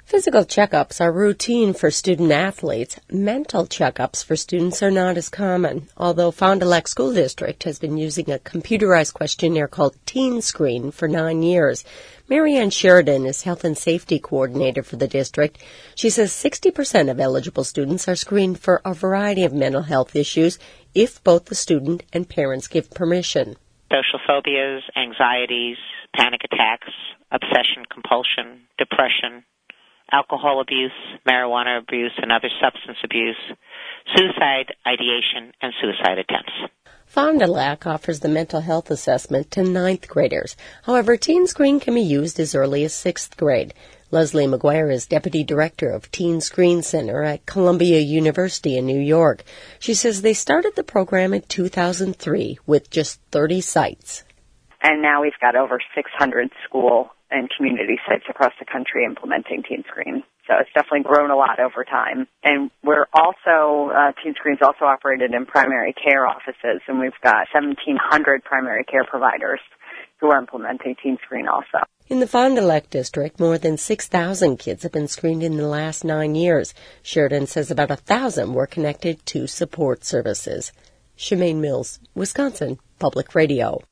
Physical checkups are routine for student athletes. Mental checkups for students are not as common, although Fond du Lac School District has been using a computerized questionnaire called Teen Screen for 9 years. Marianne Sheridan is Health and Safety Coordinator for the district. She says 60% of eligible students are screened for a variety of mental health issues if both the student and parents give permission. Social phobias, anxieties, panic attacks, obsession, compulsion, depression, alcohol abuse, marijuana abuse, and other substance abuse, suicide ideation, and suicide attempts. Fond du Lac offers the mental health assessment to 9th graders. However, Teen Screen can be used as early as 6th grade. Leslie McGuire is Deputy Director of Teen Screen Center at Columbia University in New York. She says they started the program in 2003 with just 30 sites. And now we've got over 600 school and community sites across the country implementing Teen Screen. So it's definitely grown a lot over time. And we're also, Teen Screen's also operated in primary care offices, and we've got 1,700 primary care providers who are implementing Teen Screen also. In the Fond du Lac district, more than 6,000 kids have been screened in the last 9 years. Sheridan says about 1,000 were connected to support services. Shemaine Mills, Wisconsin Public Radio.